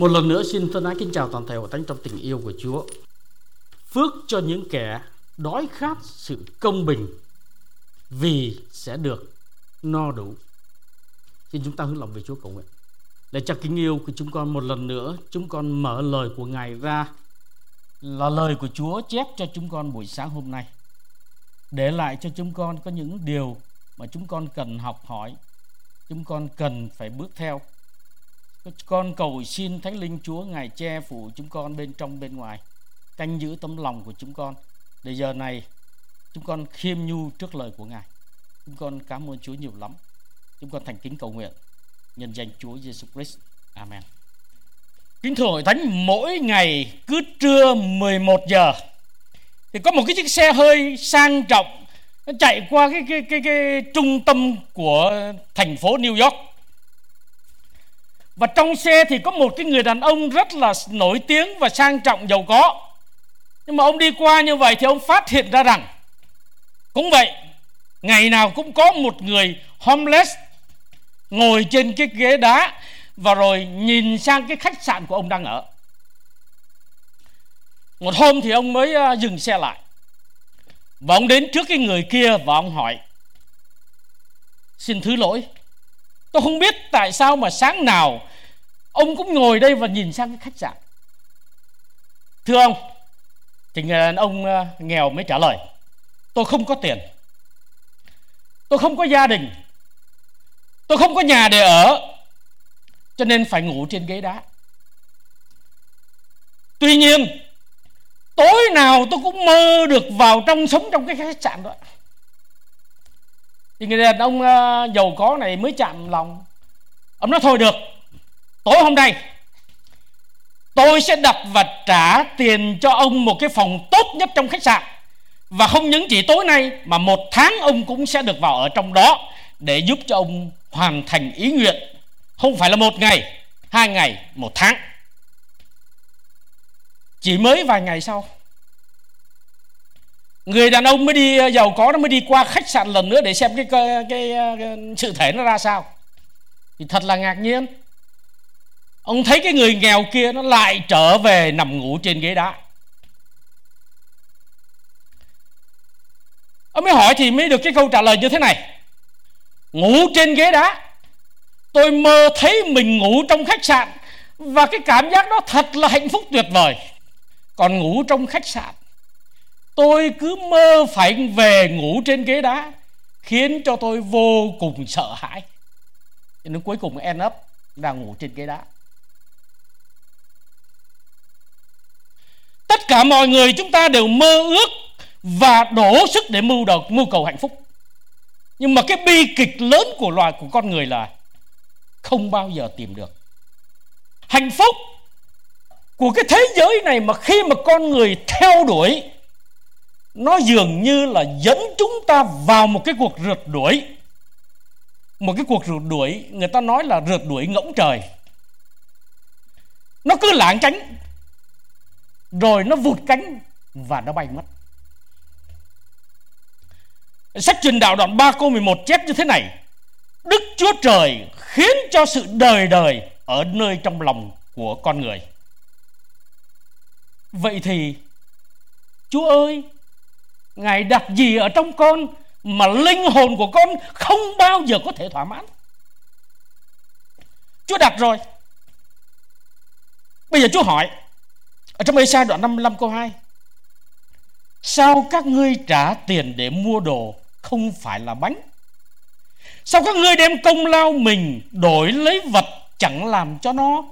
Một lần nữa xin thân ái kính chào toàn thể hội thánh trong tình yêu của Chúa. Phước cho những kẻ đói khát sự công bình, vì sẽ được no đủ. Xin chúng ta hướng lòng về Chúa cầu nguyện. Để cho kính yêu của chúng con một lần nữa, chúng con mở lời của Ngài ra, là lời của Chúa chép cho chúng con buổi sáng hôm nay, để lại cho chúng con có những điều mà chúng con cần học hỏi, chúng con cần phải bước theo. Con cầu xin Thánh Linh Chúa Ngài che phủ chúng con bên trong bên ngoài, canh giữ tấm lòng của chúng con. Để giờ này chúng con khiêm nhu trước lời của Ngài. Chúng con cảm ơn Chúa nhiều lắm. Chúng con thành kính cầu nguyện nhân danh Chúa Giêsu Christ. Amen. Kính thưa hội thánh, mỗi ngày cứ trưa 11 giờ thì có một cái chiếc xe hơi sang trọng nó chạy qua cái trung tâm của thành phố New York. Và trong xe thì có một cái người đàn ông rất là nổi tiếng và sang trọng giàu có. Nhưng mà ông đi qua như vậy thì ông phát hiện ra rằng cũng vậy, ngày nào cũng có một người homeless ngồi trên cái ghế đá và rồi nhìn sang cái khách sạn của ông đang ở. Một hôm thì ông mới dừng xe lại, và ông đến trước cái người kia và ông hỏi: xin thứ lỗi, tôi không biết tại sao mà sáng nào ông cũng ngồi đây và nhìn sang cái khách sạn. Thưa ông, thì người đàn ông nghèo mới trả lời: tôi không có tiền, tôi không có gia đình, tôi không có nhà để ở, cho nên phải ngủ trên ghế đá. Tuy nhiên tối nào tôi cũng mơ được vào sống trong cái khách sạn đó. Thì người đàn ông giàu có này mới chạm lòng. Ông nói: thôi được, tối hôm nay tôi sẽ đặt và trả tiền cho ông một cái phòng tốt nhất trong khách sạn. Và không những chỉ tối nay mà 1 tháng ông cũng sẽ được vào ở trong đó, để giúp cho ông hoàn thành ý nguyện. Không phải là 1 ngày, 2 ngày, 1 tháng. Chỉ mới vài ngày sau, người đàn ông mới đi giàu có, nó mới đi qua khách sạn lần nữa để xem cái sự thể nó ra sao. Thì thật là ngạc nhiên, ông thấy cái người nghèo kia nó lại trở về nằm ngủ trên ghế đá. Ông mới hỏi thì mới được cái câu trả lời như thế này: ngủ trên ghế đá, tôi mơ thấy mình ngủ trong khách sạn, và cái cảm giác đó thật là hạnh phúc tuyệt vời. Còn ngủ trong khách sạn, tôi cứ mơ phải về ngủ trên ghế đá, khiến cho tôi vô cùng sợ hãi. Cho nên cuối cùng end up đang ngủ trên ghế đá. Tất cả mọi người chúng ta đều mơ ước và đổ sức để mưu cầu hạnh phúc. Nhưng mà cái bi kịch lớn của con người là không bao giờ tìm được hạnh phúc của cái thế giới này. Mà khi mà con người theo đuổi, nó dường như là dẫn chúng ta vào một cái cuộc rượt đuổi. Một cái cuộc rượt đuổi, người ta nói là rượt đuổi ngỗng trời. Nó cứ lảng tránh, rồi nó vụt cánh và nó bay mất. Sách Truyền Đạo đoạn 3 câu 11 chép như thế này: Đức Chúa Trời khiến cho sự đời đời ở nơi trong lòng của con người. Vậy thì Chúa ơi, Ngài đặt gì ở trong con mà linh hồn của con không bao giờ có thể thỏa mãn? Chúa đặt rồi. Bây giờ Chúa hỏi ở trong Ê-sai đoạn 55 câu 2: sao các ngươi trả tiền để mua đồ không phải là bánh? Sao các ngươi đem công lao mình đổi lấy vật chẳng làm cho no?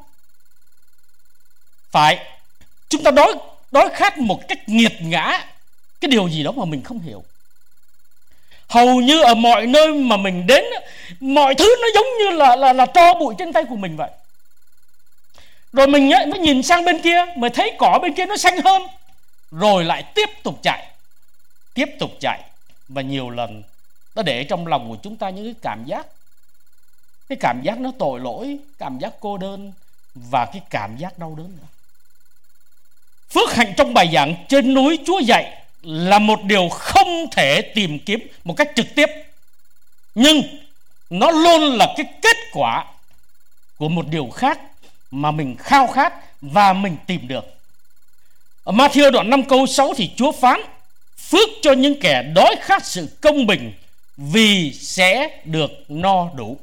Phải, chúng ta đói khát một cách nghiệt ngã cái điều gì đó mà mình không hiểu. Hầu như ở mọi nơi mà mình đến, mọi thứ nó giống như là tro bụi trên tay của mình vậy. Rồi mình mới nhìn sang bên kia, mới thấy cỏ bên kia nó xanh hơn, rồi lại tiếp tục chạy. Và nhiều lần nó để trong lòng của chúng ta những cái cảm giác nó tội lỗi, cảm giác cô đơn và cái cảm giác đau đớn nữa. Phước hạnh trong bài giảng trên núi Chúa dạy là một điều không thể tìm kiếm một cách trực tiếp, nhưng nó luôn là cái kết quả của một điều khác mà mình khao khát và mình tìm được. Ở Ma-thi-ơ đoạn 5 câu 6 thì Chúa phán: phước cho những kẻ đói khát sự công bình, vì sẽ được no đủ.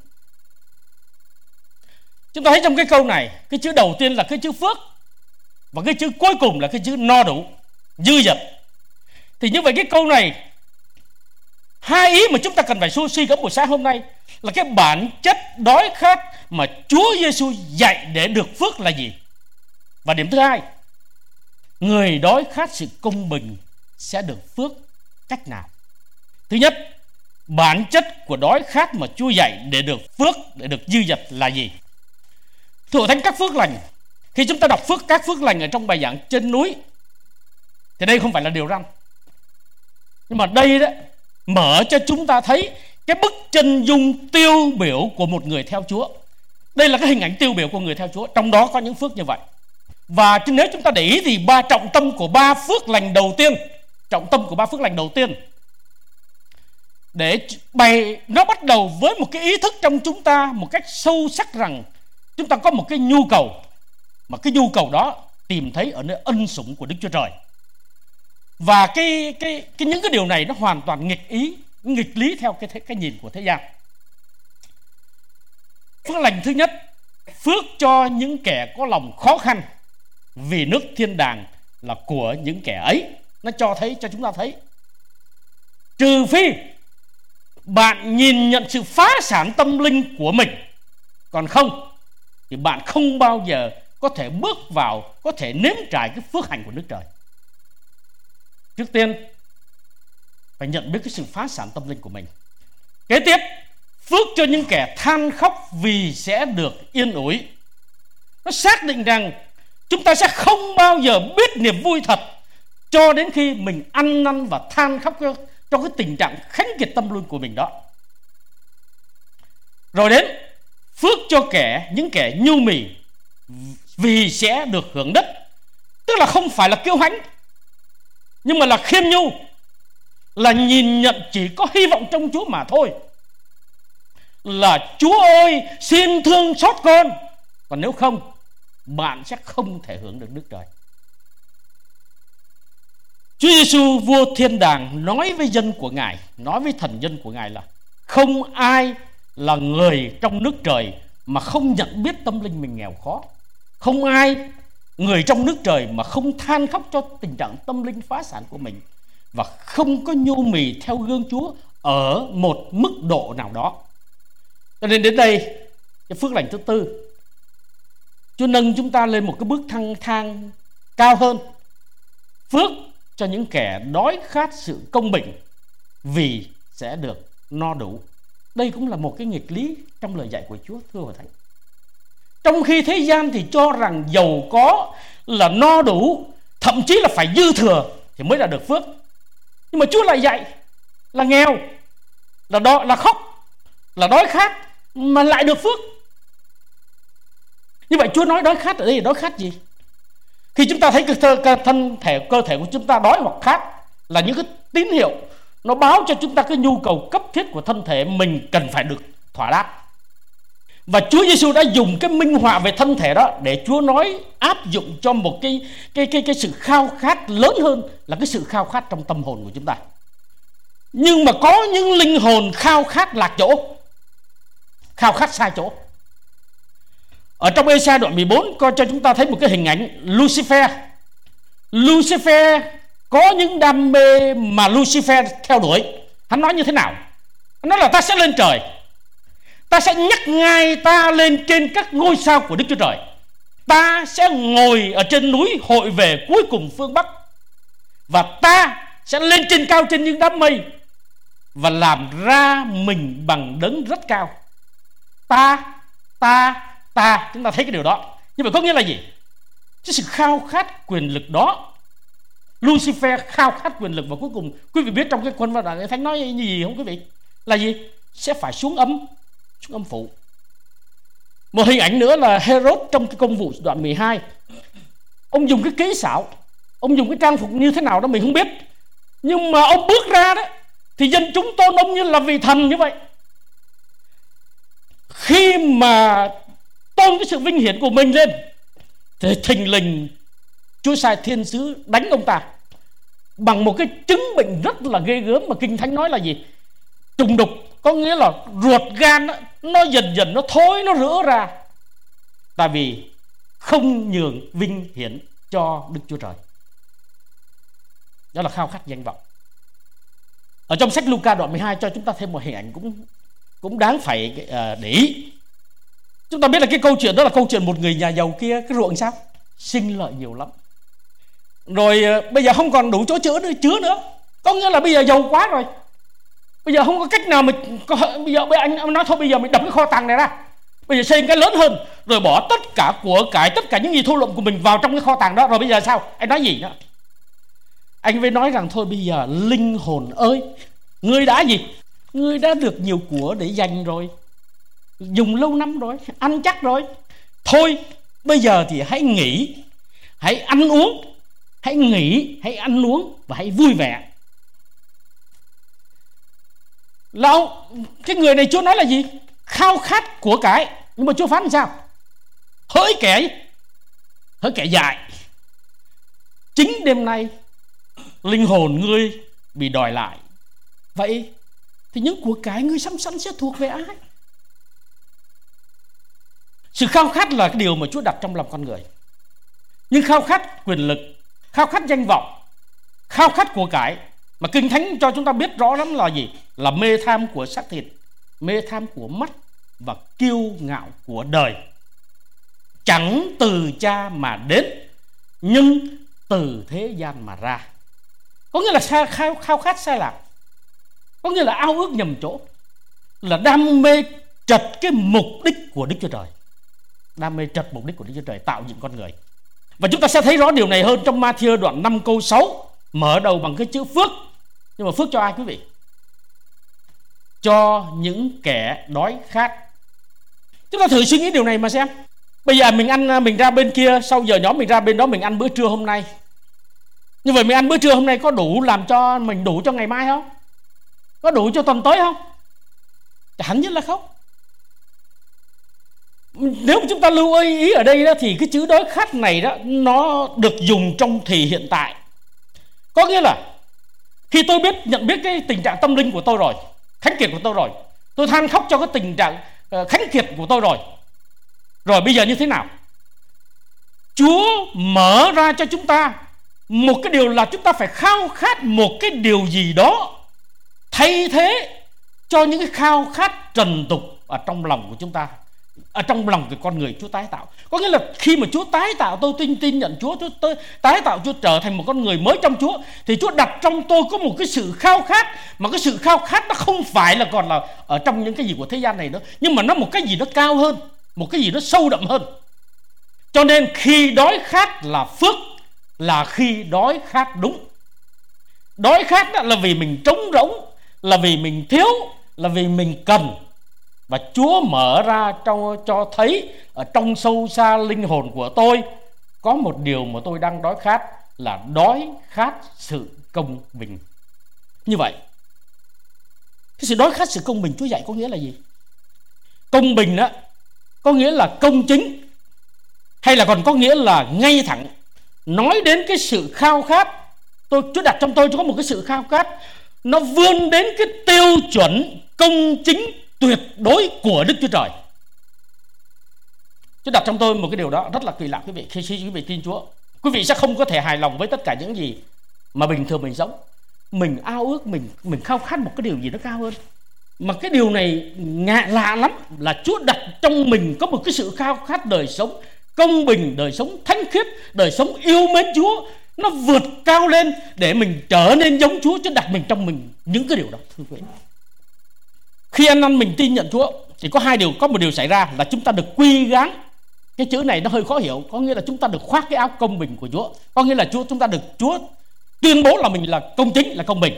Chúng ta thấy trong cái câu này, cái chữ đầu tiên là cái chữ phước, và cái chữ cuối cùng là cái chữ no đủ, dư dật. Thì như vậy cái câu này, hai ý mà chúng ta cần phải suy gẫm buổi sáng hôm nay là cái bản chất đói khát mà Chúa Giêsu dạy để được phước là gì. Và điểm thứ hai, người đói khát sự công bình sẽ được phước cách nào. Thứ nhất, bản chất của đói khát mà Chúa dạy để được phước, để được dư dật là gì? Thưa Thánh, các phước lành, khi chúng ta đọc các phước lành ở trong bài giảng trên núi, thì đây không phải là điều răn, nhưng mà đây đó mở cho chúng ta thấy cái bức chân dung tiêu biểu của một người theo Chúa. Đây là cái hình ảnh tiêu biểu của người theo Chúa, trong đó có những phước như vậy. Và nếu chúng ta để ý thì trọng tâm của ba phước lành đầu tiên, để bày nó bắt đầu với một cái ý thức trong chúng ta một cách sâu sắc rằng chúng ta có một cái nhu cầu, mà cái nhu cầu đó tìm thấy ở nơi ân sủng của Đức Chúa Trời. Và những cái điều này nó hoàn toàn nghịch lý theo cái nhìn của thế gian. Phước lành thứ nhất, phước cho những kẻ có lòng khó khăn, vì nước thiên đàng là của những kẻ ấy. Nó cho chúng ta thấy, trừ phi bạn nhìn nhận sự phá sản tâm linh của mình, còn không thì bạn không bao giờ có thể bước vào, có thể nếm trải cái phước hạnh của nước trời. Trước tiên phải nhận biết cái sự phá sản tâm linh của mình. Kế tiếp, phước cho những kẻ than khóc, vì sẽ được yên ủi. Nó xác định rằng chúng ta sẽ không bao giờ biết niềm vui thật cho đến khi mình ăn năn và than khóc trong cái tình trạng khánh kiệt tâm linh của mình đó. Rồi đến phước cho những kẻ nhu mì, vì sẽ được hưởng đất. Tức là không phải là kiêu hãnh, nhưng mà là khiêm nhu, là nhìn nhận chỉ có hy vọng trong Chúa mà thôi. Là Chúa ơi, xin thương xót con, còn nếu không, bạn sẽ không thể hưởng được nước trời. Chúa Giêsu vua thiên đàng nói với dân của Ngài, nói với thần dân của Ngài là không ai là người trong nước trời mà không nhận biết tâm linh mình nghèo khó. Không ai người trong nước trời mà không than khóc cho tình trạng tâm linh phá sản của mình, và không có nhu mì theo gương Chúa ở một mức độ nào đó. Cho nên đến đây, cái phước lành thứ tư, Chúa nâng chúng ta lên một cái bước thang cao hơn. Phước cho những kẻ đói khát sự công bình, vì sẽ được no đủ. Đây cũng là một cái nghịch lý trong lời dạy của Chúa, thưa Hội Thánh. Trong khi thế gian thì cho rằng giàu có là no đủ, thậm chí là phải dư thừa thì mới là được phước. Nhưng mà Chúa lại dạy là nghèo, là khóc, là đói khát mà lại được phước. Như vậy Chúa nói đói khát ở đây là đói khát gì? Khi chúng ta thấy cơ thể của chúng ta đói hoặc khát là những cái tín hiệu nó báo cho chúng ta cái nhu cầu cấp thiết của thân thể mình cần phải được thỏa đáp. Và Chúa Giêsu đã dùng cái minh họa về thân thể đó để Chúa nói áp dụng cho một cái sự khao khát lớn hơn, là cái sự khao khát trong tâm hồn của chúng ta. Nhưng mà có những linh hồn khao khát lạc chỗ, khao khát sai chỗ. Ở trong Ê-sai đoạn 14 coi cho chúng ta thấy một cái hình ảnh Lucifer. Lucifer có những đam mê mà Lucifer theo đuổi. Hắn nói như thế nào? Hắn nói là ta sẽ lên trời, ta sẽ nhắc ngai ta lên trên các ngôi sao của Đức Chúa Trời, ta sẽ ngồi ở trên núi hội về cuối cùng phương Bắc, và ta sẽ lên trên cao trên những đám mây và làm ra mình bằng đấng rất cao. Ta chúng ta thấy cái điều đó. Nhưng mà có nghĩa là gì? Cái sự khao khát quyền lực đó, Lucifer khao khát quyền lực, và cuối cùng quý vị biết trong cái quân văn Đại Thánh nói gì không quý vị? Là gì? Sẽ phải xuống âm phủ. Một hình ảnh nữa là Herod trong cái Công vụ đoạn 12. Ông dùng cái kỹ xảo, ông dùng cái trang phục như thế nào đó mình không biết, nhưng mà ông bước ra đó thì dân chúng tôn ông như là vị thần như vậy. Khi mà tôn cái sự vinh hiển của mình lên, thì thình lình Chúa sai thiên sứ đánh ông ta bằng một cái chứng bệnh rất là ghê gớm mà Kinh Thánh nói là gì? Trùng đục, có nghĩa là ruột gan nó dần dần nó thối, nó rữa ra, tại vì không nhường vinh hiển cho Đức Chúa Trời. Đó là khao khát danh vọng. Ở trong sách Luca đoạn 12 cho chúng ta thêm một hình ảnh cũng đáng phải để ý. Chúng ta biết là cái câu chuyện đó là câu chuyện một người nhà giàu kia, cái ruộng sao? Sinh lợi nhiều lắm. Rồi bây giờ không còn đủ chỗ chứa nữa. Có nghĩa là bây giờ giàu quá rồi, bây giờ không có cách nào bây giờ anh nói thôi bây giờ mình đập cái kho tàng này ra, bây giờ xây cái lớn hơn, rồi bỏ tất cả của cải, tất cả những gì thu lượm của mình vào trong cái kho tàng đó. Rồi bây giờ sao? Anh nói gì đó? Anh mới nói rằng thôi bây giờ linh hồn ơi, ngươi đã gì? Ngươi đã được nhiều của để dành rồi, dùng lâu năm rồi, ăn chắc rồi. Thôi bây giờ thì hãy nghỉ, hãy ăn uống, hãy nghỉ, hãy ăn uống và hãy vui vẻ. Lão, cái người này Chúa nói là gì? Khao khát của cải. Nhưng mà Chúa phán làm sao? Hỡi kẻ dại, chính đêm nay linh hồn ngươi bị đòi lại. Vậy thì những của cải ngươi sắm sẵn sẽ thuộc về ai? Sự khao khát là cái điều mà Chúa đặt trong lòng con người. Nhưng khao khát quyền lực, khao khát danh vọng, khao khát của cải mà Kinh Thánh cho chúng ta biết rõ lắm là gì? Là mê tham của xác thịt, mê tham của mắt và kiêu ngạo của đời. Chẳng từ Cha mà đến, nhưng từ thế gian mà ra. Có nghĩa là khao khát sai lạc, có nghĩa là ao ước nhầm chỗ, là đam mê trật cái mục đích của Đức Chúa Trời. Đam mê trật mục đích của Đức Chúa Trời tạo dựng con người. Và chúng ta sẽ thấy rõ điều này hơn trong Ma-thi-ơ đoạn 5 câu 6, mở đầu bằng cái chữ phước. Nhưng mà phước cho ai quý vị? Cho những kẻ đói khát. Chúng ta thử suy nghĩ điều này mà xem. Bây giờ mình ra bên kia, sau giờ nhóm mình ra bên đó mình ăn bữa trưa hôm nay. Như vậy mình ăn bữa trưa hôm nay có đủ làm cho mình đủ cho ngày mai không? Có đủ cho tuần tới không? Hẳn nhất là không. Nếu mà chúng ta lưu ý ở đây đó, thì cái chữ đói khát này đó, nó được dùng trong thì hiện tại. Có nghĩa là khi tôi nhận biết cái tình trạng tâm linh của tôi rồi, khánh kiệt của tôi rồi, tôi than khóc cho cái tình trạng khánh kiệt của tôi rồi. Rồi bây giờ như thế nào? Chúa mở ra cho chúng ta một cái điều là chúng ta phải khao khát một cái điều gì đó thay thế cho những cái khao khát trần tục ở trong lòng của chúng ta, ở trong lòng của con người Chúa tái tạo. Có nghĩa là khi mà Chúa tái tạo tôi, tin nhận Chúa tái tạo Chúa trở thành một con người mới trong Chúa, thì Chúa đặt trong tôi có một cái sự khao khát, mà cái sự khao khát nó không phải là còn là ở trong những cái gì của thế gian này nữa, nhưng mà nó một cái gì nó cao hơn, một cái gì nó sâu đậm hơn. Cho nên khi đói khát là phước, là khi đói khát đúng. Đói khát là vì mình trống rỗng, là vì mình thiếu, là vì mình cần. Và Chúa mở ra cho thấy ở trong sâu xa linh hồn của tôi có một điều mà tôi đang đói khát, là đói khát sự công bình. Như vậy, cái sự đói khát sự công bình Chúa dạy có nghĩa là gì? Công bình đó có nghĩa là công chính, hay là còn có nghĩa là ngay thẳng. Nói đến cái sự khao khát, Chúa đặt trong tôi có một cái sự khao khát, nó vươn đến cái tiêu chuẩn công chính tuyệt đối của Đức Chúa Trời. Chúa đặt trong tôi một cái điều đó rất là kỳ lạ quý vị. Khi quý vị tin Chúa, quý vị sẽ không có thể hài lòng với tất cả những gì mà bình thường mình sống. Mình ao ước, mình khao khát một cái điều gì đó cao hơn. Mà cái điều này lạ lắm, là Chúa đặt trong mình có một cái sự khao khát đời sống công bình, đời sống thánh khiết, đời sống yêu mến Chúa. Nó vượt cao lên để mình trở nên giống Chúa. Chúa đặt mình trong mình những cái điều đó, thưa quý vị. Khi anh em mình tin nhận Chúa thì có một điều xảy ra là chúng ta được quy gán. Cái chữ này nó hơi khó hiểu, có nghĩa là chúng ta được khoác cái áo công bình của Chúa. Có nghĩa là chúng ta được Chúa tuyên bố là mình là công chính, là công bình.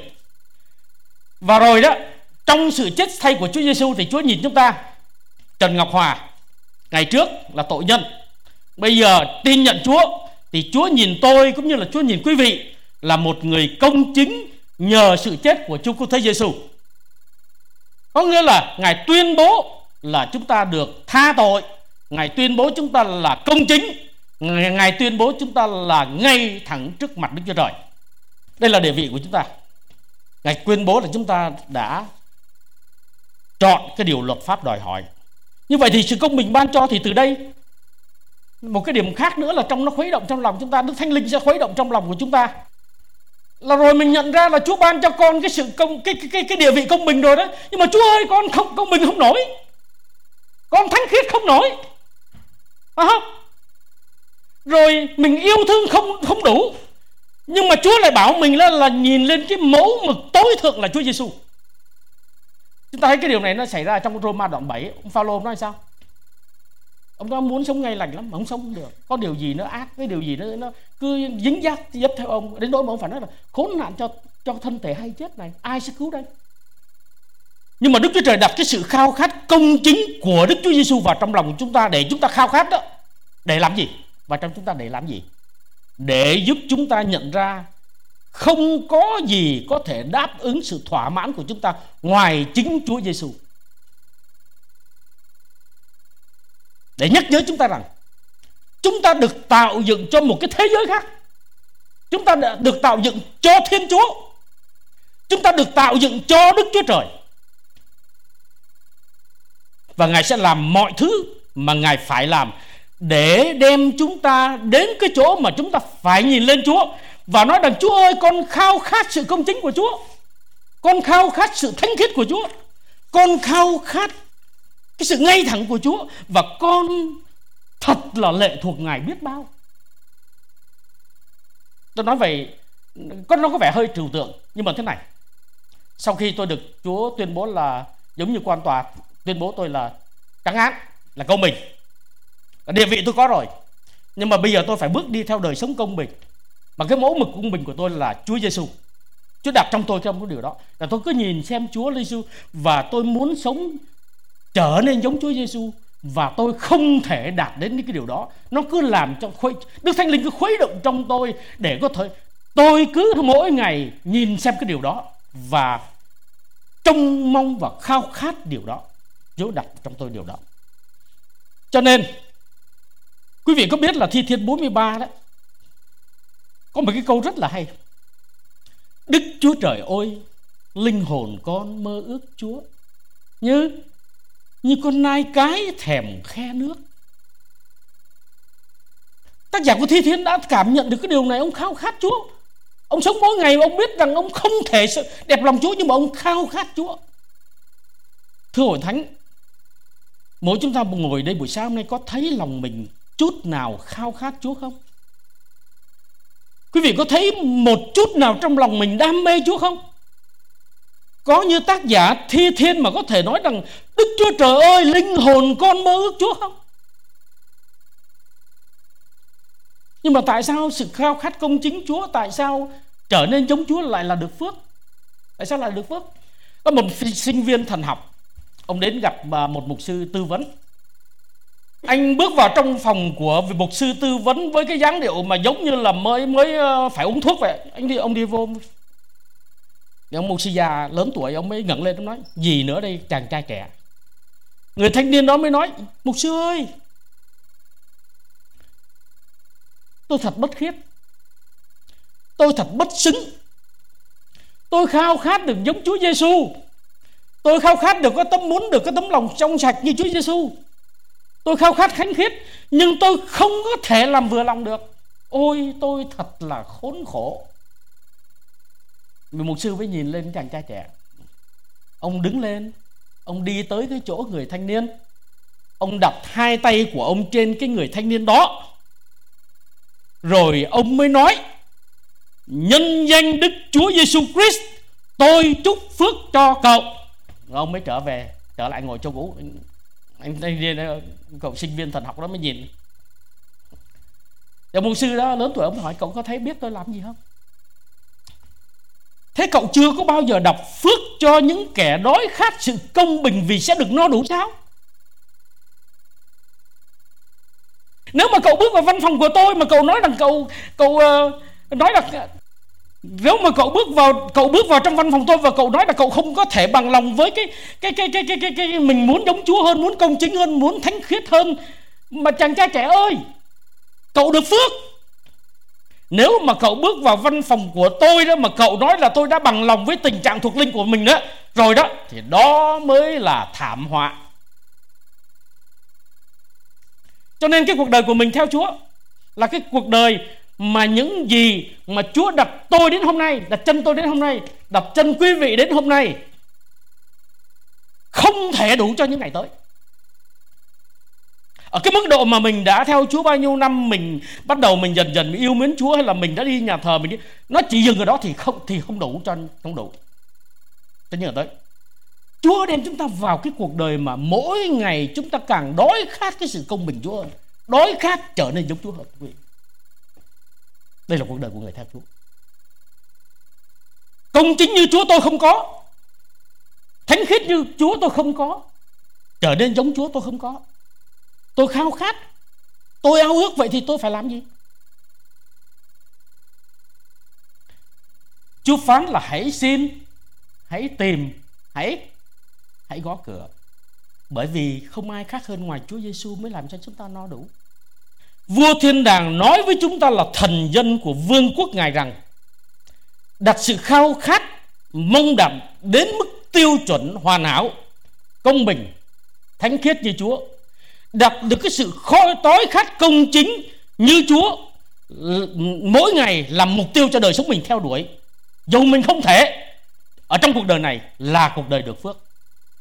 Và rồi đó, trong sự chết thay của Chúa Giêsu thì Chúa nhìn chúng ta, Trần Ngọc Hòa ngày trước là tội nhân, bây giờ tin nhận Chúa thì Chúa nhìn tôi cũng như là Chúa nhìn quý vị là một người công chính nhờ sự chết của Chúa Cứu Thế Giêsu. Có nghĩa là Ngài tuyên bố là chúng ta được tha tội, Ngài tuyên bố chúng ta là công chính, Ngài tuyên bố chúng ta là ngay thẳng trước mặt Đức Chúa Trời. Đây là địa vị của chúng ta. Ngài tuyên bố là chúng ta đã chọn cái điều luật pháp đòi hỏi. Như vậy thì sự công bình ban cho thì từ đây một cái điểm khác nữa là trong nó khuấy động trong lòng chúng ta. Đức Thánh Linh sẽ khuấy động trong lòng của chúng ta. Là rồi mình nhận ra là Chúa ban cho con cái sự cái địa vị công bình rồi đó. Nhưng mà Chúa ơi, con không công bình không nổi, con thánh khiết không nổi, phải không? Rồi mình yêu thương không đủ. Nhưng mà Chúa lại bảo mình là nhìn lên cái mẫu mực tối thượng là Chúa Giêsu. Chúng ta thấy cái điều này nó xảy ra trong Roma đoạn 7. Ông Phaolô nói sao? Ông ta muốn sống ngay lành lắm mà ông sống không được. Có điều gì nó ác, cái điều gì nó cứ dính dắt dấp theo ông, đến nỗi mà ông phải nói là khốn nạn cho thân thể hay chết này, ai sẽ cứu đây? Nhưng mà Đức Chúa Trời đặt cái sự khao khát công chính của Đức Chúa Giêsu vào trong lòng của chúng ta để chúng ta khao khát đó. Để làm gì? Và trong chúng ta để làm gì? Để giúp chúng ta nhận ra không có gì có thể đáp ứng sự thỏa mãn của chúng ta ngoài chính Chúa Giêsu. Để nhắc nhớ chúng ta rằng chúng ta được tạo dựng cho một cái thế giới khác. Chúng ta đã được tạo dựng cho Thiên Chúa. Chúng ta được tạo dựng cho Đức Chúa Trời. Và Ngài sẽ làm mọi thứ mà Ngài phải làm để đem chúng ta đến cái chỗ mà chúng ta phải nhìn lên Chúa và nói rằng: Chúa ơi, con khao khát sự công chính của Chúa, con khao khát sự thánh khiết của Chúa, con khao khát cái sự ngay thẳng của Chúa, và con thật là lệ thuộc Ngài biết bao. Tôi nói vậy nó có vẻ hơi trừu tượng, nhưng mà thế này: sau khi tôi được Chúa tuyên bố là giống như quan tòa tuyên bố tôi là trắng án, là công bình, địa vị tôi có rồi, nhưng mà bây giờ tôi phải bước đi theo đời sống công bình. Mà cái mẫu mực công bình của tôi là Chúa Giêsu. Chúa đặt trong tôi cái điều đó, là tôi cứ nhìn xem Chúa Giêsu và tôi muốn sống trở nên giống Chúa Giêsu, và tôi không thể đạt đến cái điều đó. Nó cứ làm cho Đức Thánh Linh cứ khuấy động trong tôi để có thể tôi cứ mỗi ngày nhìn xem cái điều đó và trông mong và khao khát điều đó. Chúa đặt trong tôi điều đó. Cho nên quý vị có biết là Thi Thiên 43 đó có một cái câu rất là hay: Đức Chúa Trời ơi, linh hồn con mơ ước Chúa như con nai cái thèm khe nước. Tác giả của Thi Thiên đã cảm nhận được cái điều này. Ông khao khát Chúa. Ông sống mỗi ngày, ông biết rằng ông không thể đẹp lòng Chúa, nhưng mà ông khao khát Chúa. Thưa hội thánh, mỗi chúng ta ngồi đây buổi sáng hôm nay có thấy lòng mình chút nào khao khát Chúa không? Quý vị có thấy một chút nào trong lòng mình đam mê Chúa không? Có như tác giả Thi Thiên mà có thể nói rằng: Đức Chúa Trời ơi, linh hồn con mơ ước Chúa không? Nhưng mà tại sao sự khao khát công chính Chúa, tại sao trở nên giống Chúa lại là được phước? Tại sao lại được phước? Có một sinh viên thần học, ông đến gặp một mục sư tư vấn. Anh bước vào trong phòng của mục sư tư vấn với cái dáng điệu mà giống như là mới phải uống thuốc vậy. Ông đi vô, thì ông mục sư già lớn tuổi, ông mới ngẩng lên, ông nói: gì nữa đây chàng trai trẻ? Người thanh niên đó mới nói: mục sư ơi, tôi thật bất khiết, tôi thật bất xứng, tôi khao khát được giống Chúa Giêsu, tôi khao khát được muốn được cái tấm lòng trong sạch như Chúa Giêsu, tôi khao khát thánh khiết, nhưng tôi không có thể làm vừa lòng được. Ôi, tôi thật là khốn khổ. Mục sư mới nhìn lên chàng trai trẻ. Ông đứng lên, ông đi tới cái chỗ người thanh niên, ông đặt hai tay của ông trên cái người thanh niên đó, rồi ông mới nói: nhân danh Đức Chúa Giêsu Christ, tôi chúc phước cho cậu. Rồi ông mới trở lại ngồi chỗ cũ. Cậu sinh viên thần học đó mới nhìn. Rồi mục sư đó lớn tuổi, ông hỏi: cậu có thấy biết tôi làm gì không? Thế cậu chưa có bao giờ đọc phước cho những kẻ đói khát sự công bình vì sẽ được no đủ sao? Nếu mà cậu bước vào văn phòng của tôi mà cậu nói rằng cậu nói là, nếu mà cậu bước vào trong văn phòng tôi và cậu nói là cậu không có thể bằng lòng với cái mình muốn giống Chúa hơn, muốn công chính hơn, muốn thánh khiết hơn, Mà chàng trai trẻ ơi, cậu được phước. Nếu mà cậu bước vào văn phòng của tôi đó, mà cậu nói là tôi đã bằng lòng với tình trạng thuộc linh của mình đó rồi đó, thì đó mới là thảm họa. Cho nên cái cuộc đời của mình theo Chúa là cái cuộc đời mà những gì mà Chúa đặt tôi đến hôm nay, đặt chân tôi đến hôm nay, đặt chân quý vị đến hôm nay, không thể đủ cho những ngày tới. Ở cái mức độ mà mình đã theo Chúa bao nhiêu năm, mình bắt đầu mình dần dần yêu mến Chúa, hay là mình đã đi nhà thờ, mình đi, nó chỉ dừng ở đó thì không đủ cho những ngày tới. Chúa đem chúng ta vào cái cuộc đời mà mỗi ngày chúng ta càng đói khát cái sự công bình Chúa hơn, đói khát trở nên giống Chúa hơn. Đây là cuộc đời của người theo Chúa. Công chính như Chúa tôi không có, thánh khiết như Chúa tôi không có, trở nên giống Chúa tôi không có. Tôi khao khát, tôi ao ước, vậy thì tôi phải làm gì? Chúa phán là hãy xin, hãy tìm, hãy gõ cửa. Bởi vì không ai khác hơn ngoài Chúa Giêsu mới làm cho chúng ta no đủ. Vua thiên đàng nói với chúng ta là thần dân của vương quốc Ngài rằng đặt sự khao khát mong đắm đến mức tiêu chuẩn hoàn hảo, công bình, thánh khiết như Chúa, đặt được cái sự đói khát công chính như Chúa, mỗi ngày làm mục tiêu cho đời sống mình theo đuổi, dù mình không thể ở trong cuộc đời này là cuộc đời được phước.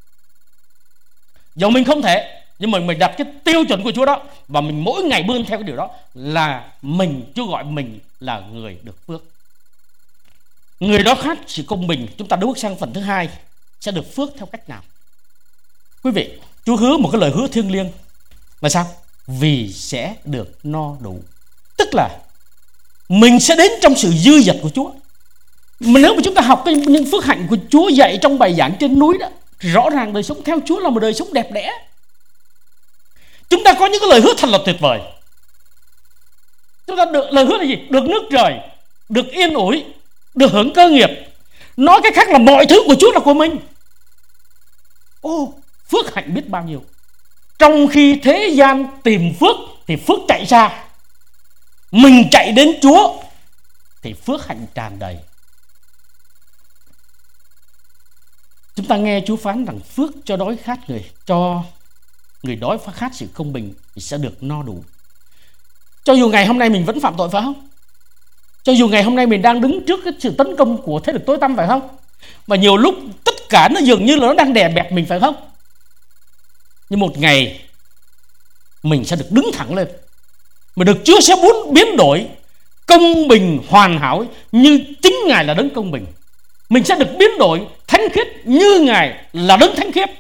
Dù mình không thể, nhưng mà mình đặt cái tiêu chuẩn của Chúa đó, và mình mỗi ngày bươn theo cái điều đó, là Chúa gọi mình là người được phước. Người đó khát sự công bình. Chúng ta đã bước sang phần thứ hai, sẽ được phước theo cách nào? Quý vị, Chúa hứa một cái lời hứa thiêng liêng là sao? Vì sẽ được no đủ. Tức là mình sẽ đến trong sự dư dật của Chúa. Mà nếu mà chúng ta học những phước hạnh của Chúa dạy trong bài giảng trên núi đó, rõ ràng đời sống theo Chúa là một đời sống đẹp đẽ. Chúng ta có những cái lời hứa thật là tuyệt vời. Chúng ta được lời hứa là gì? Được nước trời, được yên ủi, được hưởng cơ nghiệp. Nói cách khác là mọi thứ của Chúa là của mình. Phước hạnh biết bao nhiêu. Trong khi thế gian tìm phước thì phước chạy xa, mình chạy đến Chúa thì phước hạnh tràn đầy. Chúng ta nghe Chúa phán rằng phước cho đói khát người, cho người đói khát sự công bình thì sẽ được no đủ. Cho dù ngày hôm nay mình vẫn phạm tội, phải không? Cho dù ngày hôm nay mình đang đứng trước cái sự tấn công của thế lực tối tăm, phải không? Và nhiều lúc tất cả nó dường như là nó đang đè bẹp mình, phải không? Nhưng một ngày mình sẽ được đứng thẳng lên, mà được Chúa sẽ muốn biến đổi công bình hoàn hảo như chính Ngài là đấng công bình. Mình sẽ được biến đổi thánh khiết như Ngài là đấng thánh khiết.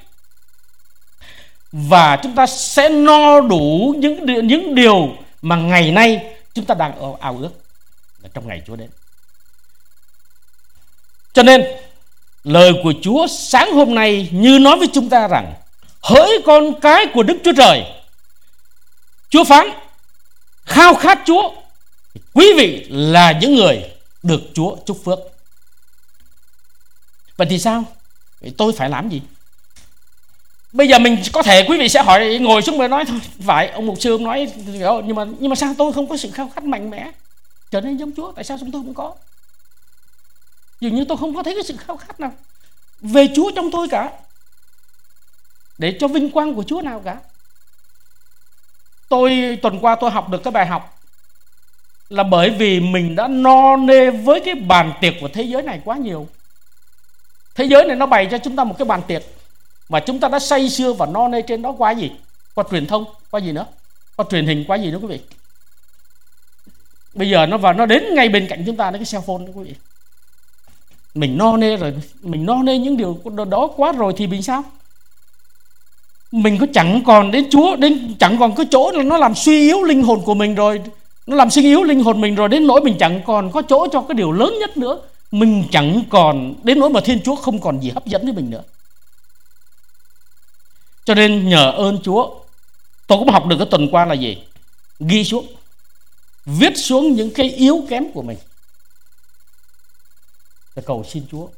Và chúng ta sẽ no đủ những điều mà ngày nay chúng ta đang ao ước trong ngày Chúa đến. Cho nên lời của Chúa sáng hôm nay như nói với chúng ta rằng: hỡi con cái của Đức Chúa Trời, Chúa phán khao khát Chúa, quý vị là những người được Chúa chúc phước. Vậy thì sao? Vậy tôi phải làm gì? Bây giờ mình có thể, quý vị sẽ hỏi, ngồi xuống và nói thôi, phải ông mục sư ông nói, nhưng mà sao tôi không có sự khao khát mạnh mẽ trở nên giống Chúa? Tại sao chúng tôi không có? Dường như tôi không có thấy cái sự khao khát nào về Chúa trong tôi cả, để cho vinh quang của Chúa nào cả. Tuần qua tôi học được cái bài học là bởi vì mình đã no nê với cái bàn tiệc của thế giới này quá nhiều. Thế giới này nó bày cho chúng ta một cái bàn tiệc mà chúng ta đã say sưa và no nê trên đó qua gì? Qua truyền thông, qua gì nữa? Qua truyền hình, qua gì nữa quý vị? Bây giờ nó đến ngay bên cạnh chúng ta, cái cell phone đó quý vị. Mình no nê rồi, mình no nê những điều đó quá rồi thì mình sao? Mình có chẳng còn đến Chúa, chẳng còn có chỗ là nó làm suy yếu linh hồn của mình rồi, nó làm suy yếu linh hồn mình rồi, đến nỗi mình chẳng còn có chỗ cho cái điều lớn nhất nữa. Mình chẳng còn đến nỗi mà Thiên Chúa không còn gì hấp dẫn với mình nữa. Cho nên nhờ ơn Chúa, tôi cũng học được cái tuần qua là gì? Ghi xuống, viết xuống những cái yếu kém của mình, để cầu xin Chúa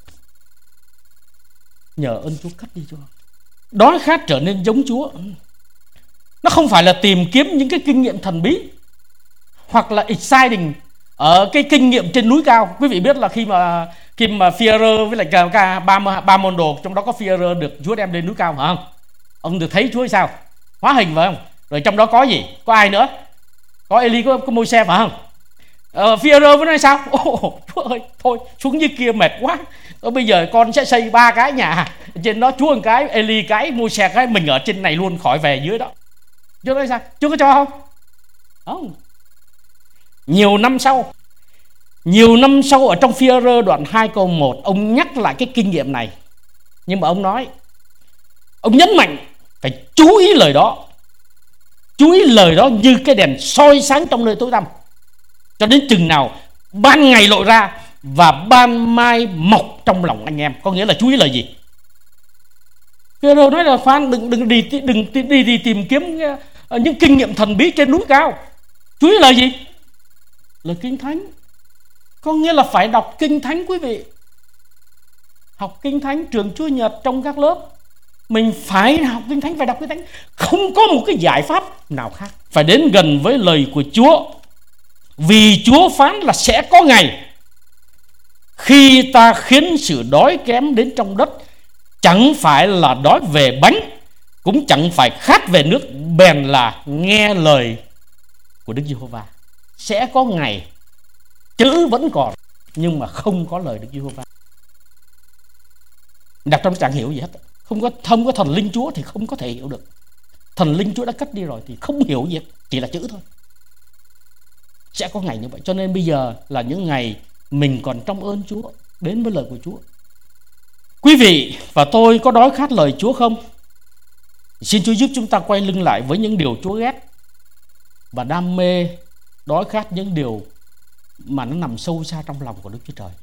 nhờ ơn Chúa cắt đi cho. Đói khát trở nên giống Chúa, Nó không phải là tìm kiếm những cái kinh nghiệm thần bí hoặc là exciting ở cái kinh nghiệm trên núi cao. Quý vị biết là khi mà Führer với lại ba môn đồ, trong đó có Führer được Chúa đem lên núi cao phải không? Ông được thấy Chúa sao? Hóa hình phải không? Rồi trong đó có gì? Có ai nữa? Có Eli, có Môi-se phải không? Führer với nói sao? Chúa ơi, thôi xuống dưới kia mệt quá. Bây giờ con sẽ xây 3 cái nhà, trên đó Chúa một cái, Eli cái, Môi-se cái, mình ở trên này luôn, khỏi về dưới đó. Chúa nói sao? Chúa có cho không? Không. Nhiều năm sau ở trong Führer đoạn 2 câu 1, ông nhắc lại cái kinh nghiệm này. Nhưng mà ông nói, ông nhấn mạnh phải chú ý lời đó. Chú ý lời đó như cái đèn soi sáng trong nơi tối tăm, cho đến chừng nào ban ngày lộ ra và ban mai mọc trong lòng anh em. Có nghĩa là chú ý lời gì? Führer nói là khoan, đừng đi tìm kiếm những kinh nghiệm thần bí trên núi cao. Chú ý lời gì? Lời Kinh Thánh. Có nghĩa là phải đọc Kinh Thánh quý vị. Học Kinh Thánh, trường Chúa Nhật, trong các lớp. Mình phải học Kinh Thánh, phải đọc Kinh Thánh. Không có một cái giải pháp nào khác. Phải đến gần với lời của Chúa. Vì Chúa phán là sẽ có ngày khi ta khiến sự đói kém đến trong đất, chẳng phải là đói về bánh, cũng chẳng phải khát về nước, bèn là nghe lời của Đức Giê-hô-va. Sẽ có ngày, chữ vẫn còn, nhưng mà không có lời Đức Giê-hô-va. Đặt trong chẳng hiểu gì hết. Không có thần linh Chúa thì không có thể hiểu được. Thần linh Chúa đã cất đi rồi thì không hiểu gì hết, chỉ là chữ thôi. Sẽ có ngày như vậy. Cho nên bây giờ là những ngày mình còn trong ơn Chúa, đến với lời của Chúa. Quý vị và tôi có đói khát lời Chúa không? Xin Chúa giúp chúng ta quay lưng lại với những điều Chúa ghét và đam mê, đói khát những điều mà nó nằm sâu xa trong lòng của Đức Chúa Trời.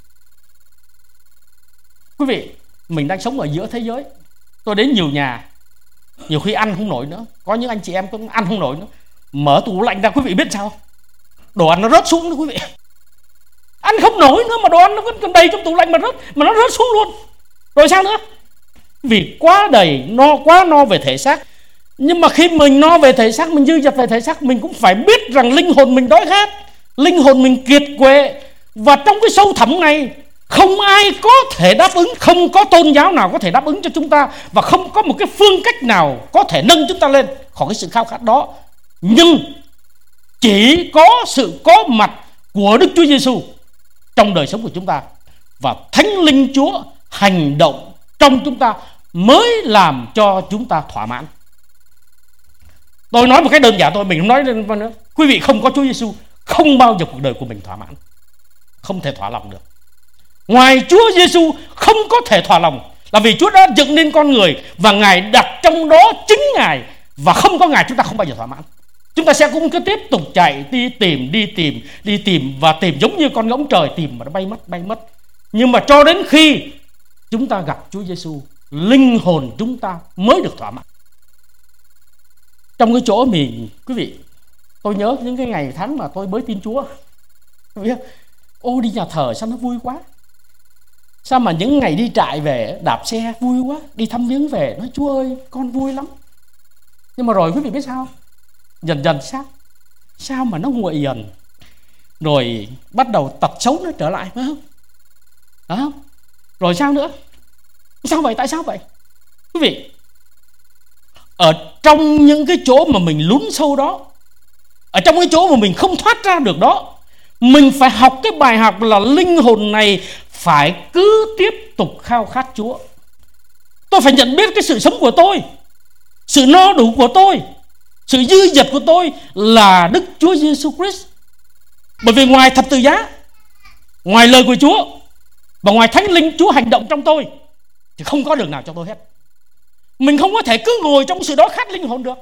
Quý vị, mình đang sống ở giữa thế giới. Tôi đến nhiều nhà, nhiều khi ăn không nổi nữa. Có những anh chị em cũng ăn không nổi nữa, mở tủ lạnh ra, quý vị biết sao? Đồ ăn nó rớt xuống đó quý vị. Ăn không nổi nữa mà đồ ăn nó vẫn đầy trong tủ lạnh mà nó rớt xuống luôn. Rồi sao nữa? Vì quá đầy, quá no về thể xác. Nhưng mà khi mình no về thể xác, mình dư dật về thể xác, mình cũng phải biết rằng linh hồn mình đói khát, linh hồn mình kiệt quệ. Và trong cái sâu thẳm này, không ai có thể đáp ứng, không có tôn giáo nào có thể đáp ứng cho chúng ta, và không có một cái phương cách nào có thể nâng chúng ta lên khỏi cái sự khao khát đó. Nhưng chỉ có sự có mặt của Đức Chúa Giêsu trong đời sống của chúng ta, và Thánh Linh Chúa hành động trong chúng ta mới làm cho chúng ta thỏa mãn. Tôi nói một cách đơn giản thôi, mình không nói nữa. Quý vị không có Chúa Giêsu, không bao giờ cuộc đời của mình thỏa mãn, không thể thỏa lòng được. Ngoài Chúa Giêsu không có thể thỏa lòng, là vì Chúa đã dựng nên con người và Ngài đặt trong đó chính Ngài, và không có Ngài chúng ta không bao giờ thỏa mãn. Chúng ta sẽ cũng cứ tiếp tục chạy đi tìm và tìm, giống như con ngỗng trời tìm mà nó bay mất. Nhưng mà cho đến khi chúng ta gặp Chúa Giêsu, linh hồn chúng ta mới được thỏa mãn. Trong cái chỗ mình, quý vị, tôi nhớ những cái ngày tháng mà tôi mới tin Chúa. Ô, đi nhà thờ sao nó vui quá. Sao mà những ngày đi trại về đạp xe vui quá, đi thăm viếng về nói Chúa ơi con vui lắm. Nhưng mà rồi quý vị biết sao? Dần dần sao mà nó nguội dần, rồi bắt đầu tật xấu nó trở lại, phải không? Đó. Rồi sao nữa? Sao vậy? Tại sao vậy? Quý vị, ở trong những cái chỗ mà mình lún sâu đó, ở trong cái chỗ mà mình không thoát ra được đó, mình phải học cái bài học là linh hồn này phải cứ tiếp tục khao khát Chúa. Tôi phải nhận biết cái sự sống của tôi, sự no đủ của tôi, sự dư dật của tôi là Đức Chúa Giêsu Christ. Bởi vì ngoài thập tự giá, ngoài lời của Chúa và ngoài Thánh Linh Chúa hành động trong tôi thì không có đường nào cho tôi hết. Mình không có thể cứ ngồi trong sự đói khát linh hồn được.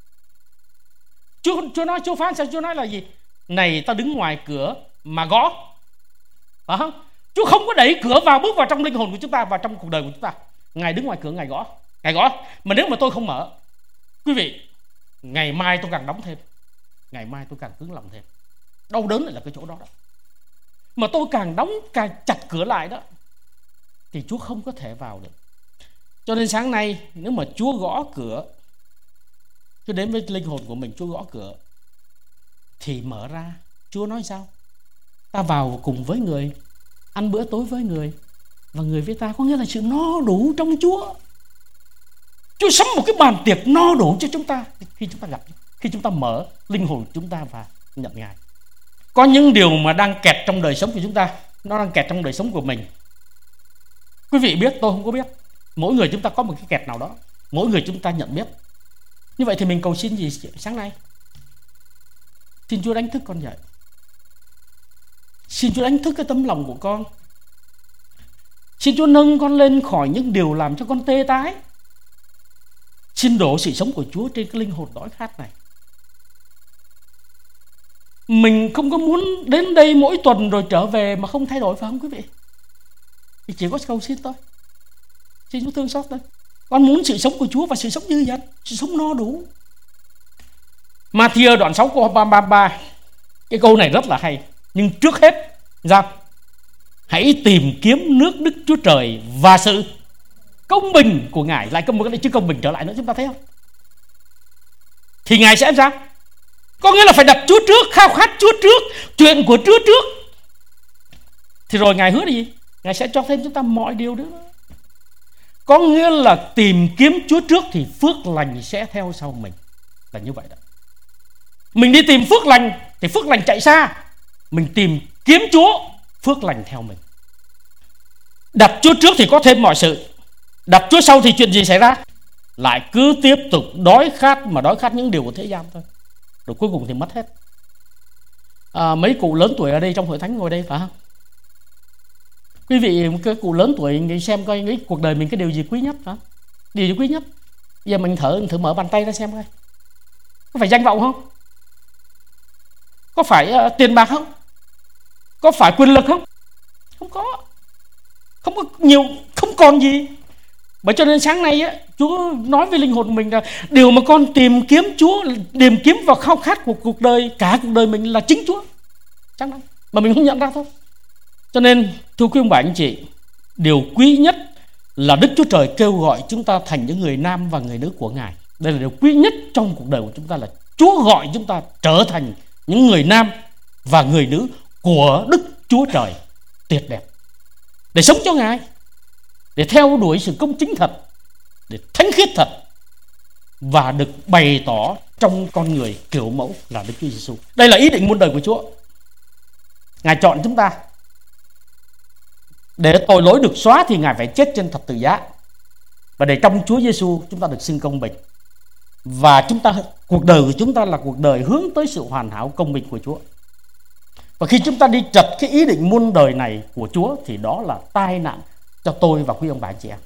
Chúa nói, Chúa phán sao? Chúa nói là gì? Này ta đứng ngoài cửa mà gõ. Phải không? Chúa không có đẩy cửa vào, bước vào trong linh hồn của chúng ta, vào trong cuộc đời của chúng ta. Ngài đứng ngoài cửa, Ngài gõ. Mà nếu mà tôi không mở, quý vị, ngày mai tôi càng đóng thêm, ngày mai tôi càng cứng lòng thêm. Đau đớn lại là cái chỗ đó. Mà tôi càng đóng, càng chặt cửa lại đó, thì Chúa không có thể vào được. Cho nên sáng nay, nếu mà Chúa gõ cửa Cứ đến với linh hồn của mình, Chúa gõ cửa thì mở ra. Chúa nói sao? Ta vào cùng với người, ăn bữa tối với người, và người với ta. Có nghĩa là sự no đủ trong Chúa. Chúa sắm một cái bàn tiệc no đủ cho chúng ta khi chúng ta gặp, khi chúng ta mở linh hồn chúng ta và nhận Ngài. Có những điều mà đang kẹt trong đời sống của chúng ta, nó đang kẹt trong đời sống của mình. Quý vị biết, tôi không có biết. Mỗi người chúng ta có một cái kẹt nào đó, mỗi người chúng ta nhận biết. Như vậy thì mình cầu xin gì sáng nay? Xin Chúa đánh thức con dậy. Xin Chúa đánh thức cái tấm lòng của con. Xin Chúa nâng con lên khỏi những điều làm cho con tê tái. Xin đổ sự sống của Chúa trên cái linh hồn đói khát này. Mình không có muốn đến đây mỗi tuần rồi trở về mà không thay đổi, phải không quý vị? Thì chỉ có cầu xin thôi. Xin Chúa thương xót thôi. Con muốn sự sống của Chúa và sự sống dư dật, sự sống no đủ. Ma-thi-ơ đoạn 6 câu 33, cái câu này rất là hay. Nhưng trước hết sao? Hãy tìm kiếm nước Đức Chúa Trời và sự công bình của Ngài. Lại một cái chữ công bình trở lại nữa, chúng ta thấy không? Thì Ngài sẽ sao? Có nghĩa là phải đặt Chúa trước, khao khát Chúa trước, chuyện của Chúa trước. Thì rồi Ngài hứa gì? Ngài sẽ cho thêm chúng ta mọi điều nữa. Có nghĩa là tìm kiếm Chúa trước thì phước lành sẽ theo sau mình. Là như vậy đó. Mình đi tìm phước lành thì phước lành chạy xa. Mình tìm kiếm Chúa, phước lành theo mình. Đặt Chúa trước thì có thêm mọi sự. Đặt Chúa sau thì chuyện gì xảy ra? Lại cứ tiếp tục đói khát, mà đói khát những điều của thế gian thôi. Rồi cuối cùng thì mất hết. Mấy cụ lớn tuổi ở đây trong hội thánh ngồi đây phải không? Quý vị, cái cụ lớn tuổi nghĩ xem coi nghĩ cuộc đời mình cái điều gì quý nhất hả? Điều gì quý nhất? Giờ mình thử mở bàn tay ra xem coi. Có phải danh vọng không? Có phải tiền bạc không? Có phải quyền lực không? Không có. Không có nhiều, không còn gì. Bởi cho nên sáng nay á, Chúa nói với linh hồn mình là điều mà con tìm kiếm Chúa, tìm kiếm và khao khát của cuộc đời, cả cuộc đời mình là chính Chúa. Sáng nay mà mình không nhận ra thôi. Cho nên thưa quý ông bà anh chị, điều quý nhất là Đức Chúa Trời kêu gọi chúng ta thành những người nam và người nữ của Ngài. Đây là điều quý nhất trong cuộc đời của chúng ta, là Chúa gọi chúng ta trở thành những người nam và người nữ của Đức Chúa Trời tuyệt đẹp, để sống cho Ngài, để theo đuổi sự công chính thật, để thánh khiết thật, và được bày tỏ trong con người kiểu mẫu là Đức Chúa Giêsu. Đây là ý định muôn đời của Chúa. Ngài chọn chúng ta. Để tội lỗi được xóa thì Ngài phải chết trên thập tự giá, và để trong Chúa Giêsu chúng ta được xưng công bình. Và cuộc đời của chúng ta là cuộc đời hướng tới sự hoàn hảo công bình của Chúa. Và khi chúng ta đi trật cái ý định muôn đời này của Chúa thì đó là tai nạn cho tôi và quý ông bà chị em.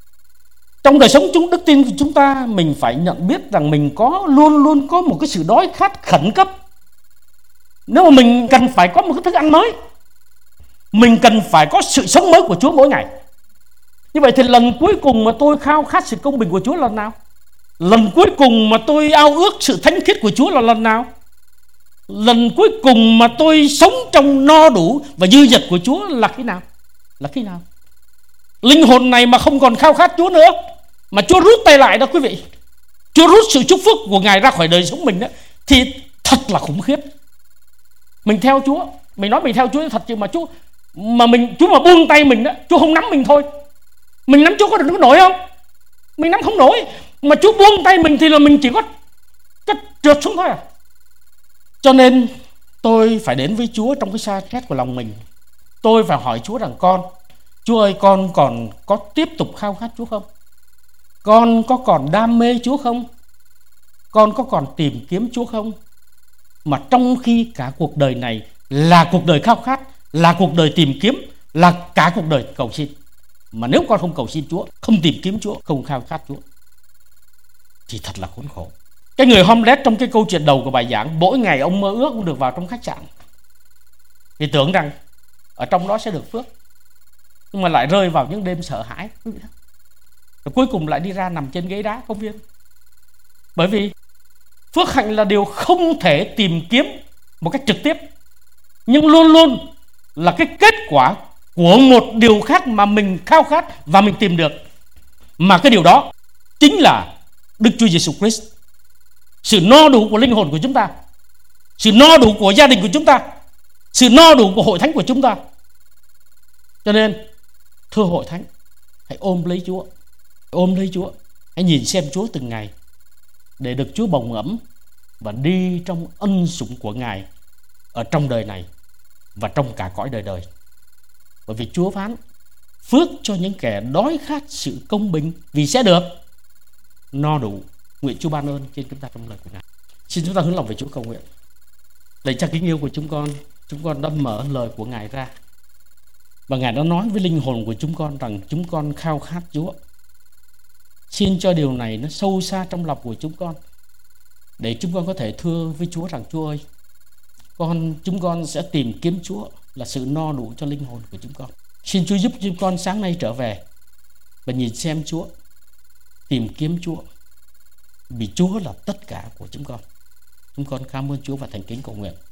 Trong đời sống đức tin của chúng ta, mình phải nhận biết rằng mình luôn luôn có một cái sự đói khát khẩn cấp. Nếu mà mình cần phải có một cái thức ăn mới, mình cần phải có sự sống mới của Chúa mỗi ngày. Như vậy thì lần cuối cùng mà tôi khao khát sự công bình của Chúa là lần nào? Lần cuối cùng mà tôi ao ước sự thánh khiết của Chúa là lần nào? Lần cuối cùng mà tôi sống trong no đủ và dư dật của Chúa là khi nào? Là khi nào? Linh hồn này mà không còn khao khát Chúa nữa, mà Chúa rút tay lại đó quý vị, Chúa rút sự chúc phước của Ngài ra khỏi đời sống mình đó, thì thật là khủng khiếp. Mình theo Chúa, mình nói mình theo Chúa thật, chứ mà Chúa mà buông tay mình đó, Chúa không nắm mình thôi. Mình nắm Chúa có được nổi không? Mình nắm không nổi. Mà Chúa buông tay mình thì là mình chỉ có trượt xuống thôi à. Cho nên tôi phải đến với Chúa trong cái sa thét của lòng mình. Tôi phải hỏi Chúa rằng Chúa ơi, con còn có tiếp tục khao khát Chúa không? Con có còn đam mê Chúa không? Con có còn tìm kiếm Chúa không? Mà trong khi cả cuộc đời này là cuộc đời khao khát, là cuộc đời tìm kiếm, là cả cuộc đời cầu xin. Mà nếu con không cầu xin Chúa, không tìm kiếm Chúa, không khao khát Chúa, thì thật là khốn khổ. Cái người homeless trong cái câu chuyện đầu của bài giảng, mỗi ngày ông mơ ước ông được vào trong khách sạn, thì tưởng rằng ở trong đó sẽ được phước, nhưng mà lại rơi vào những đêm sợ hãi. Rồi cuối cùng lại đi ra nằm trên ghế đá công viên. Bởi vì phước hạnh là điều không thể tìm kiếm một cách trực tiếp, nhưng luôn luôn là cái kết quả của một điều khác mà mình khao khát và mình tìm được. Mà cái điều đó chính là Đức Chúa Giêsu Christ. sự no đủ của linh hồn của chúng ta, sự no đủ của gia đình của chúng ta, sự no đủ của hội thánh của chúng ta. Cho nên thưa hội thánh, hãy ôm lấy Chúa, ôm lấy Chúa, hãy nhìn xem Chúa từng ngày để được Chúa bồng ẵm và đi trong ân sủng của Ngài ở trong đời này và trong cả cõi đời đời. Bởi vì Chúa phán phước cho những kẻ đói khát sự công bình vì sẽ được no đủ. Nguyện Chúa ban ơn trên chúng ta trong lời của Ngài. Xin chúng ta hướng lòng về Chúa cầu nguyện. Lạy Cha kính yêu của chúng con đã mở lời của Ngài ra và Ngài đã nói với linh hồn của chúng con rằng chúng con khao khát Chúa. Xin cho điều này nó sâu xa trong lòng của chúng con, để chúng con có thể thưa với Chúa rằng Chúa ơi, chúng con sẽ tìm kiếm Chúa là sự no đủ cho linh hồn của chúng con. Xin Chúa giúp chúng con sáng nay trở về và nhìn xem Chúa, tìm kiếm Chúa, vì Chúa là tất cả của chúng con. Chúng con cảm ơn Chúa và thành kính cầu nguyện